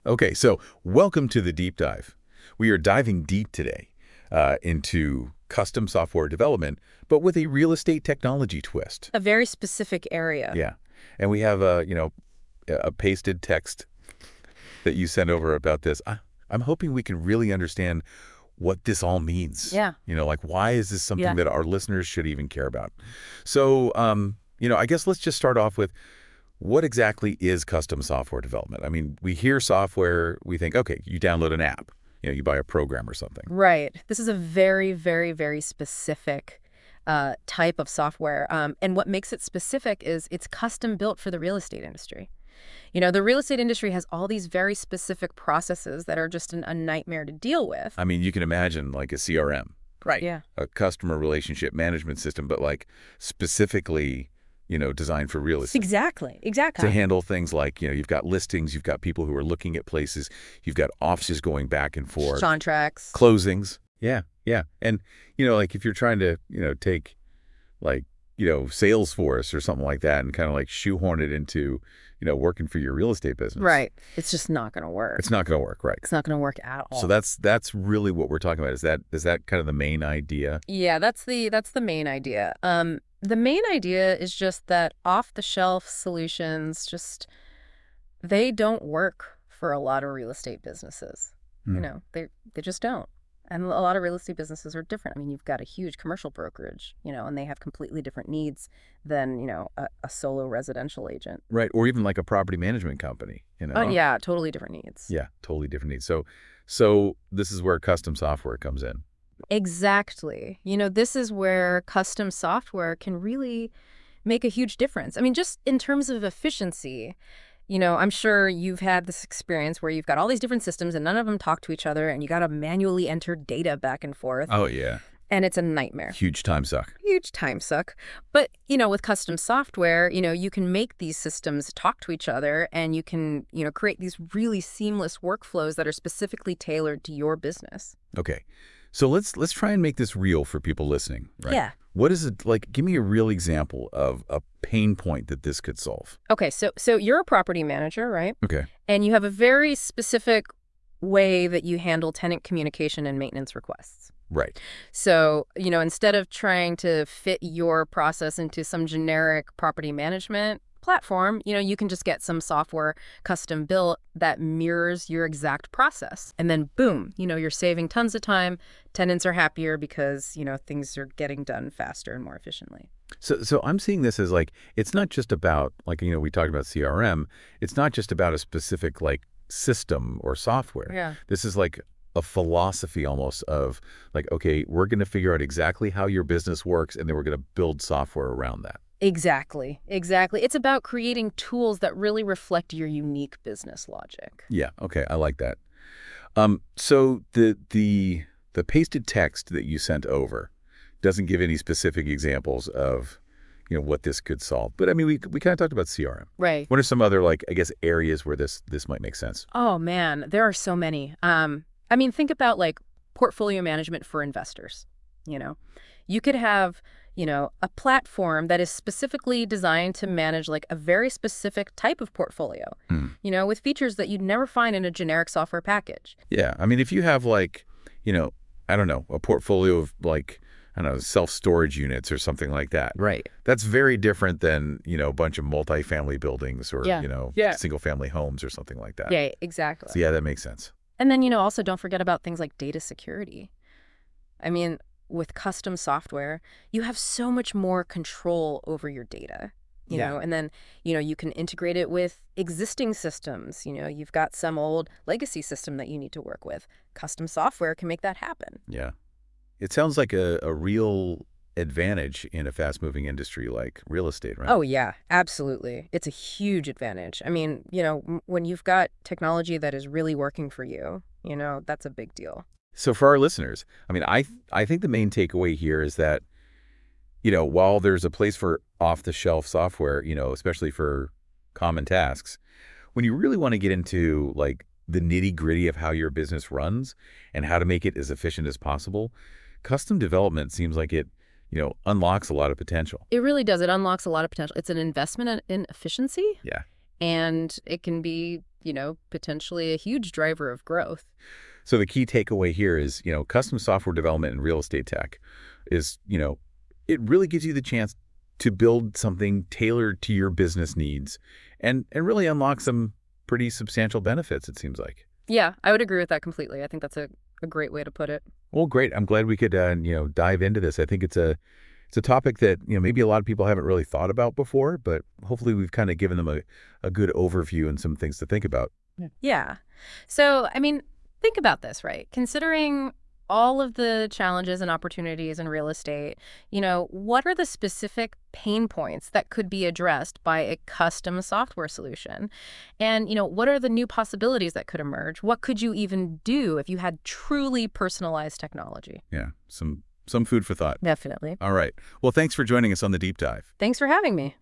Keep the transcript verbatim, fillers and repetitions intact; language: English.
Okay, so welcome to the deep dive. We are diving deep today uh, into custom software development, but with a real estate technology twist. A very specific area. Yeah, and we have a you know a pasted text that you sent over about this. I, I'm hoping we can really understand what this all means. Yeah. You know, like why is this something Yeah. that our listeners should even care about? So, um, you know, I guess let's just start off with what exactly is custom software development? I mean, we hear software, we think, okay, you download an app, you know, you buy a program or something. Right. This is a very, very, very specific uh, type of software. Um, and what makes it specific is it's custom built for the real estate industry. You know, the real estate industry has all these very specific processes that are just an, a nightmare to deal with. I mean, you can imagine like a C R M, right? Yeah. A customer relationship management system, but like specifically, you know, designed for real estate. Exactly. Exactly. To handle things like, you know, you've got listings, you've got people who are looking at places, you've got offices going back and forth. Contracts. Closings. Yeah, yeah. And, you know, like if you're trying to, you know, take like, you know, Salesforce or something like that and kind of like shoehorn it into, you know, working for your real estate business. Right. It's just not going to work. It's not going to work, right? It's not going to work at all. So that's that's really what we're talking about. Is that is that kind of the main idea? Yeah, that's the that's the main idea. Um, the main idea is just that off-the-shelf solutions just they don't work for a lot of real estate businesses. Mm. You know, they they just don't. And a lot of real estate businesses are different. I mean, you've got a huge commercial brokerage, you know, and they have completely different needs than, you know, a, a solo residential agent. Right. Or even like a property management company, you know? Oh, yeah, totally different needs. Yeah, totally different needs. So so this is where custom software comes in. Exactly. You know, this is where custom software can really make a huge difference. I mean, just in terms of efficiency, you know, I'm sure you've had this experience where you've got all these different systems and none of them talk to each other and you got to manually enter data back and forth. Oh, yeah. And it's a nightmare. Huge time suck. Huge time suck. But, you know, with custom software, you know, you can make these systems talk to each other and you can, you know, create these really seamless workflows that are specifically tailored to your business. Okay. So let's let's try and make this real for people listening, right? Yeah. What is it like? Give me a real example of a pain point that this could solve. Okay, so so you're a property manager, right? Okay. And you have a very specific way that you handle tenant communication and maintenance requests. Right. So, you know, instead of trying to fit your process into some generic property management platform, you know, you can just get some software custom built that mirrors your exact process. And then boom, you know, you're saving tons of time. Tenants are happier because, you know, things are getting done faster and more efficiently. So so I'm seeing this as like, it's not just about, like, you know, we talked about C R M. It's not just about a specific like system or software. Yeah. This is like a philosophy almost of like, okay, we're going to figure out exactly how your business works and then we're going to build software around that. Exactly. Exactly. It's about creating tools that really reflect your unique business logic. Yeah. Okay. I like that. Um, so the the the pasted text that you sent over doesn't give any specific examples of, you know, what this could solve. But I mean, we we kind of talked about C R M. Right. What are some other, like, I guess, areas where this this might make sense? Oh, man, there are so many. Um, I mean, think about like portfolio management for investors. You know, you could have, you know, a platform that is specifically designed to manage like a very specific type of portfolio, Hmm. you know, with features that you'd never find in a generic software package. Yeah. I mean, if you have like, you know, I don't know, a portfolio of like, I don't know, self-storage units or something like that. Right. That's very different than, you know, a bunch of multifamily buildings or, Yeah. you know, Yeah. single-family homes or something like that. Yeah, exactly. So yeah, that makes sense. And then, you know, also don't forget about things like data security. I mean, with custom software, you have so much more control over your data, you Yeah. know, and then, you know, you can integrate it with existing systems. You know, you've got some old legacy system that you need to work with. Custom software can make that happen. Yeah. It sounds like a, a real advantage in a fast-moving industry like real estate, right? Oh, yeah, absolutely. It's a huge advantage. I mean, you know, m- when you've got technology that is really working for you, you know, that's a big deal. So for our listeners, I mean, I I think the main takeaway here is that, you know, while there's a place for off-the-shelf software, you know, especially for common tasks, when you really want to get into like the nitty-gritty of how your business runs and how to make it as efficient as possible, custom development seems like it, you know, unlocks a lot of potential. It really does. It unlocks a lot of potential. It's an investment in in efficiency. Yeah. And it can be you know, potentially a huge driver of growth. So the key takeaway here is, you know, custom software development in real estate tech is, you know, it really gives you the chance to build something tailored to your business needs and, and really unlock some pretty substantial benefits, it seems like. Yeah, I would agree with that completely. I think that's a, a great way to put it. Well, great. I'm glad we could, uh, you know, dive into this. I think it's a it's a topic that, you know, maybe a lot of people haven't really thought about before, but hopefully we've kind of given them a, a good overview and some things to think about. Yeah. Yeah. So, I mean, think about this, right? Considering all of the challenges and opportunities in real estate, you know, what are the specific pain points that could be addressed by a custom software solution? And, you know, what are the new possibilities that could emerge? What could you even do if you had truly personalized technology? Yeah, some some food for thought. Definitely. All right. Well, thanks for joining us on the Deep Dive. Thanks for having me.